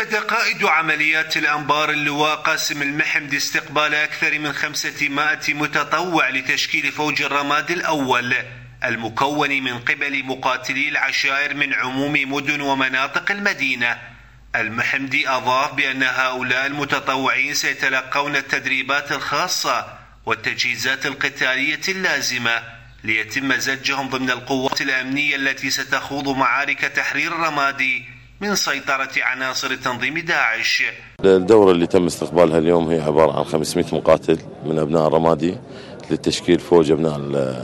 أكد قائد عمليات الأنبار اللواء قاسم المحمدي استقبال أكثر من 500 متطوع لتشكيل فوج الرمادي الأول المكون من قبل مقاتلي العشائر من عموم مدن ومناطق المدينة. المحمدي أضاف بأن هؤلاء المتطوعين سيتلقون التدريبات الخاصة والتجهيزات القتالية اللازمة ليتم زجهم ضمن القوات الأمنية التي ستخوض معارك تحرير الرمادي من سيطرة عناصر تنظيم داعش. الدورة اللي تم استقبالها اليوم هي عبارة عن 500 مقاتل من أبناء الرمادي لتشكيل فوج أبناء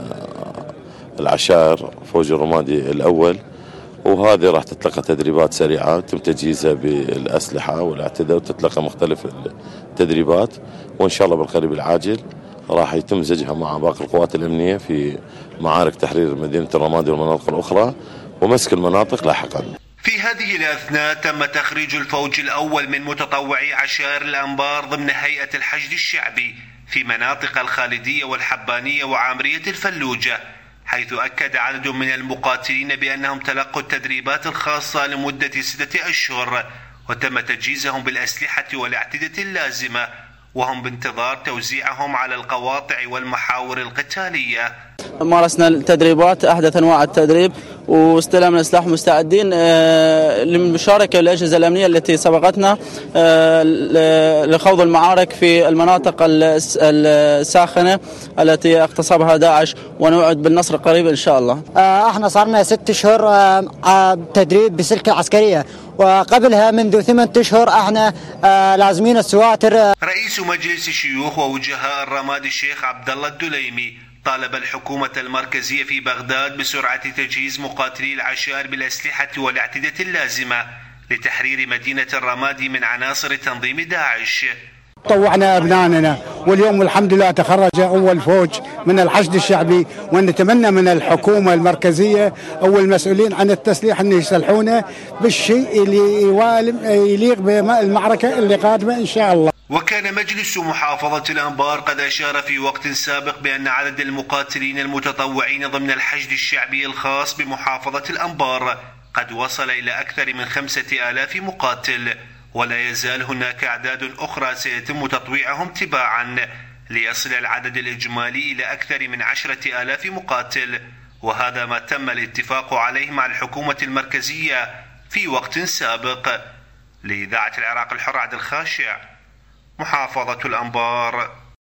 العشائر، فوج الرمادي الأول، وهذه راح تتلقى تدريبات سريعة وتم تجهيزها بالأسلحة والاعتداء وتتلقى مختلف التدريبات، وإن شاء الله بالقريب العاجل راح يتم زجها مع باقي القوات الأمنية في معارك تحرير مدينة الرمادي والمناطق الأخرى ومسك المناطق لاحقا. في هذه الأثناء تم تخريج الفوج الأول من متطوعي عشائر الأنبار ضمن هيئة الحشد الشعبي في مناطق الخالدية والحبانية وعامرية الفلوجة، حيث أكد عدد من المقاتلين بأنهم تلقوا التدريبات الخاصة لمدة 6 أشهر وتم تجهيزهم بالأسلحة والاعتدة اللازمة، وهم بانتظار توزيعهم على القواطع والمحاور القتالية. مارسنا التدريبات أحدث أنواع التدريب واستلمنا السلاح مستعدين للمشاركة الأجهزة الأمنية التي سبقتنا لخوض المعارك في المناطق الساخنة التي اغتصبها داعش، ونوعد بالنصر قريب إن شاء الله. احنا صارنا 6 أشهر تدريب بسلك العسكرية، وقبلها منذ 8 أشهر احنا لازمين السواتر. رئيس مجلس الشيوخ ووجهاء الرمادي الشيخ عبد الله الدليمي طالب الحكومة المركزية في بغداد بسرعة تجهيز مقاتلي العشائر بالأسلحة والاعتدة اللازمة لتحرير مدينة الرمادي من عناصر تنظيم داعش. طوعنا أبنائنا واليوم الحمد لله تخرج أول فوج من الحشد الشعبي، ونتمنى من الحكومة المركزية أو المسؤولين عن التسليح أن يسلحونه بالشيء اللي يليق بالمعركة اللي قادمة إن شاء الله. وكان مجلس محافظة الأنبار قد أشار في وقت سابق بأن عدد المقاتلين المتطوعين ضمن الحشد الشعبي الخاص بمحافظة الأنبار قد وصل إلى أكثر من 5000 مقاتل، ولا يزال هناك أعداد أخرى سيتم تطويعهم تباعا ليصل العدد الإجمالي إلى أكثر من 10,000 مقاتل، وهذا ما تم الاتفاق عليه مع الحكومة المركزية في وقت سابق. لإذاعة العراق الحر عبد الخاشع، محافظة الأنبار.